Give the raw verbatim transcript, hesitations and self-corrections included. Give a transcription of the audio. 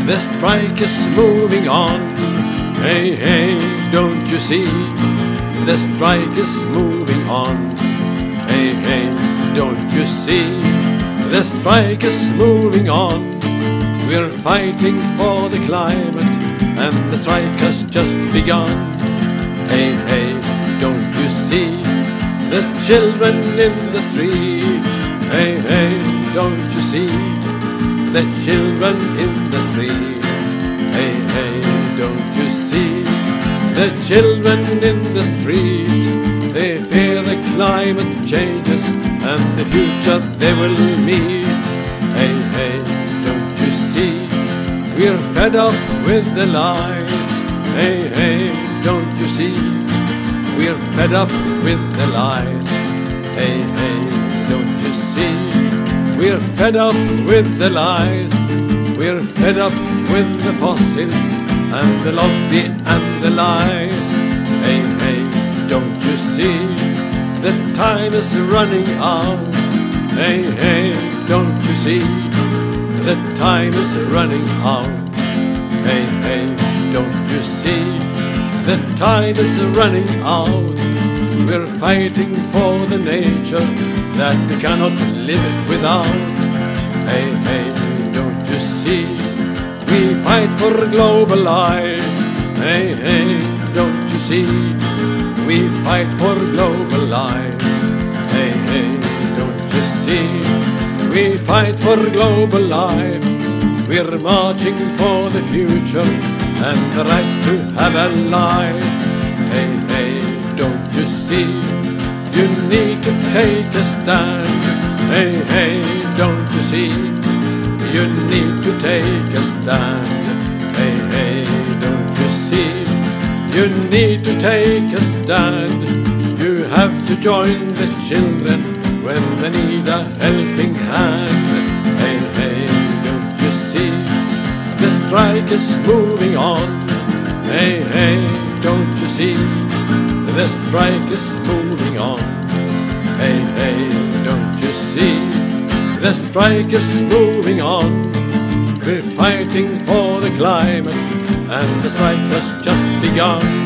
The strike is moving on. Hey, hey, don't you see? The strike is moving on. Hey, hey, don't you see? The strike is moving on. We're fighting for the climate, and the strike has just begun. Hey, hey, don't you see? The children in the street. Hey, hey, don't you see? The children in the street. Hey, hey, don't you see? The children in the street. They fear the climate changes and the future they will meet. Hey, hey, don't you see? We're fed up with the lies. Hey, hey, don't you see? We're fed up with the lies. Hey, hey, don't you see? We're fed up with the lies. We're fed up with the fossils and the lobby and the lies. Hey, hey, don't you see? The time is running out. Hey, hey, don't you see? The time is running out. Hey, hey, don't you see? The time is running out. We're fighting for the nature that we cannot live without. Hey, hey, don't you see? We fight for global life. Hey, hey, don't you see? We fight for global life. Hey, hey, don't you see? We fight for global life. We're marching for the future and the right to have a life. Hey, hey, don't you see? You need to take a stand. Hey, hey, don't you see? You need to take a stand. Hey, hey, don't you see? You need to take a stand. You have to join the children when they need a helping hand. Hey, hey, don't you see? The strike is moving on. Hey, hey, don't you see? The strike is moving on. Hey, hey, don't you see? The strike is moving on. We're fighting for the climate, and the strike has just begun.